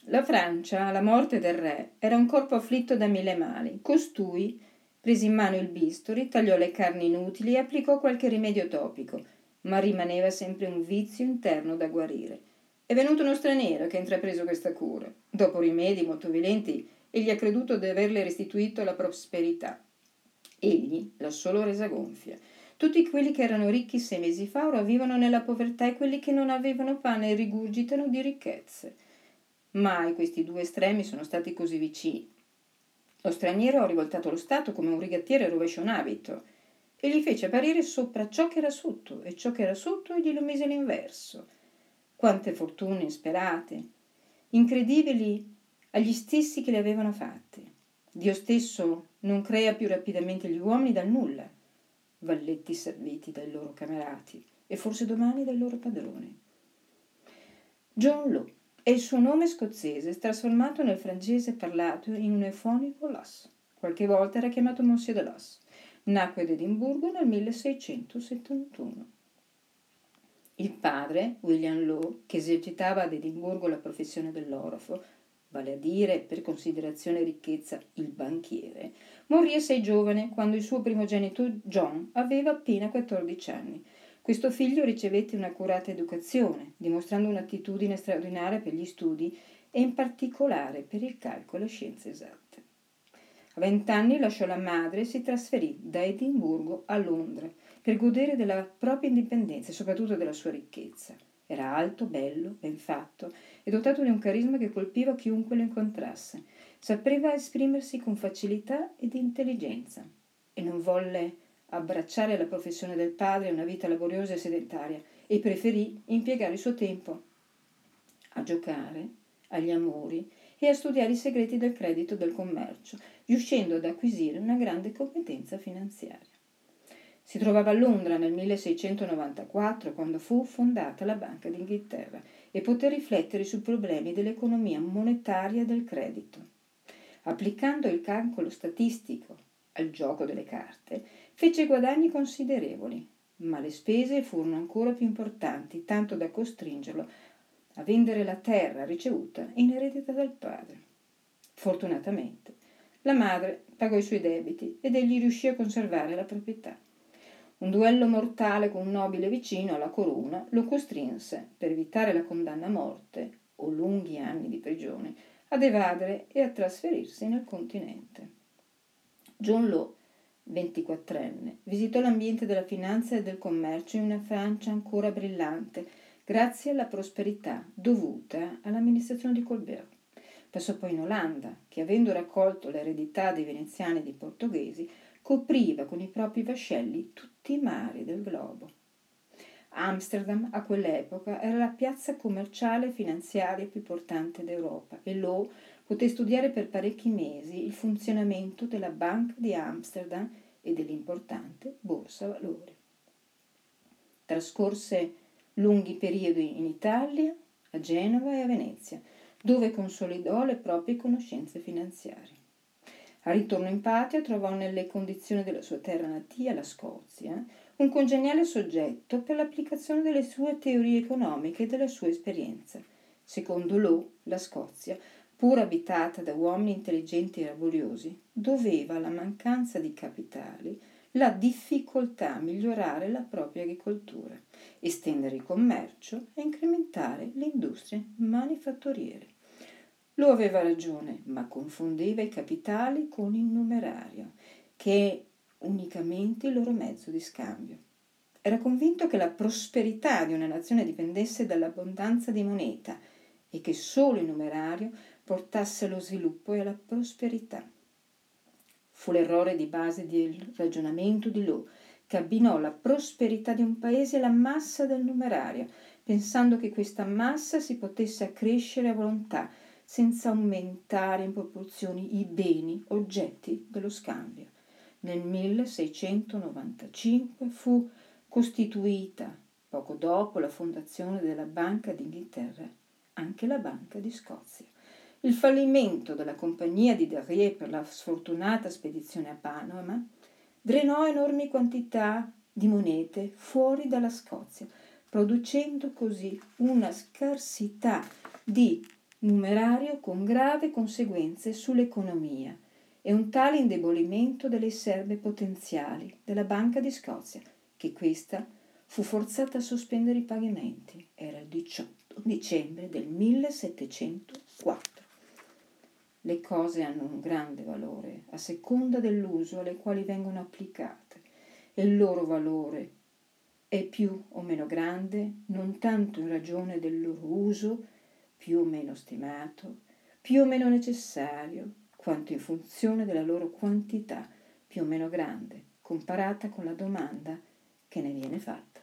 La Francia, alla morte del re, era un corpo afflitto da 1000 mali. Costui prese in mano il bisturi, tagliò le carni inutili e applicò qualche rimedio topico, ma rimaneva sempre un vizio interno da guarire. È venuto uno straniero che ha intrapreso questa cura. Dopo rimedi molto violenti, egli ha creduto di averle restituito la prosperità. Egli l'ha solo resa gonfia. Tutti quelli che erano ricchi 6 mesi fa ora vivono nella povertà e quelli che non avevano pane rigurgitano di ricchezze. Mai questi due estremi sono stati così vicini. Lo straniero ha rivoltato lo Stato come un rigattiere rovescia un abito e gli fece apparire sopra ciò che era sotto e ciò che era sotto e glielo mise all'inverso. Quante fortune insperate, incredibili agli stessi che le avevano fatte. Dio stesso non crea più rapidamente gli uomini dal nulla, valletti serviti dai loro camerati e forse domani dai loro padroni. John Law è il suo nome scozzese trasformato nel francese parlato in un eufonico Lass. Qualche volta era chiamato Monsieur de Lass. Nacque ad Edimburgo nel 1671. Il padre, William Law, che esercitava ad Edimburgo la professione dell'orafo, vale a dire, per considerazione e ricchezza, il banchiere, morì assai giovane quando il suo primogenito John aveva appena 14 anni. Questo figlio ricevette un'accurata educazione, dimostrando un'attitudine straordinaria per gli studi e in particolare per il calcolo e scienze esatte. A 20 anni lasciò la madre e si trasferì da Edimburgo a Londra per godere della propria indipendenza e soprattutto della sua ricchezza. Era alto, bello, ben fatto e dotato di un carisma che colpiva chiunque lo incontrasse. Sapeva esprimersi con facilità ed intelligenza e non volle abbracciare la professione del padre e una vita laboriosa e sedentaria e preferì impiegare il suo tempo a giocare, agli amori e a studiare i segreti del credito e del commercio, riuscendo ad acquisire una grande competenza finanziaria. Si trovava a Londra nel 1694 quando fu fondata la Banca d'Inghilterra e poté riflettere sui problemi dell'economia monetaria e del credito. Applicando il calcolo statistico al gioco delle carte, fece guadagni considerevoli, ma le spese furono ancora più importanti, tanto da costringerlo a vendere la terra ricevuta in eredità dal padre. Fortunatamente, la madre pagò i suoi debiti ed egli riuscì a conservare la proprietà. Un duello mortale con un nobile vicino alla corona lo costrinse, per evitare la condanna a morte o lunghi anni di prigione, ad evadere e a trasferirsi nel continente. John Law, 24enne, visitò l'ambiente della finanza e del commercio in una Francia ancora brillante, grazie alla prosperità dovuta all'amministrazione di Colbert. Passò poi in Olanda, che avendo raccolto l'eredità dei veneziani e dei portoghesi, copriva con i propri vascelli tutti i mari del globo. Amsterdam a quell'epoca era la piazza commerciale e finanziaria più importante d'Europa e Law poté studiare per parecchi mesi il funzionamento della Banca di Amsterdam e dell'importante Borsa Valori. Trascorse lunghi periodi in Italia, a Genova e a Venezia, dove consolidò le proprie conoscenze finanziarie. Al ritorno in patria trovò nelle condizioni della sua terra natia, la Scozia, un congeniale soggetto per l'applicazione delle sue teorie economiche e della sua esperienza. Secondo Law, la Scozia, pur abitata da uomini intelligenti e laboriosi, doveva alla mancanza di capitali la difficoltà a migliorare la propria agricoltura, estendere il commercio e incrementare le industrie manifatturiere. Lo aveva ragione, ma confondeva i capitali con il numerario, che è unicamente il loro mezzo di scambio. Era convinto che la prosperità di una nazione dipendesse dall'abbondanza di moneta e che solo il numerario portasse allo sviluppo e alla prosperità. Fu l'errore di base del ragionamento di Law, che abbinò la prosperità di un paese alla massa del numerario, pensando che questa massa si potesse accrescere a volontà, senza aumentare in proporzioni i beni oggetti dello scambio. Nel 1695 fu costituita, poco dopo la fondazione della Banca d'Inghilterra, anche la Banca di Scozia. Il fallimento della compagnia di Darrier per la sfortunata spedizione a Panama drenò enormi quantità di monete fuori dalla Scozia, producendo così una scarsità di numerario con grave conseguenze sull'economia e un tale indebolimento delle riserve potenziali della Banca di Scozia che questa fu forzata a sospendere i pagamenti. Era il 18 dicembre del 1704. Le cose hanno un grande valore a seconda dell'uso alle quali vengono applicate e il loro valore è più o meno grande non tanto in ragione del loro uso, più o meno stimato, più o meno necessario, quanto in funzione della loro quantità più o meno grande, comparata con la domanda che ne viene fatta.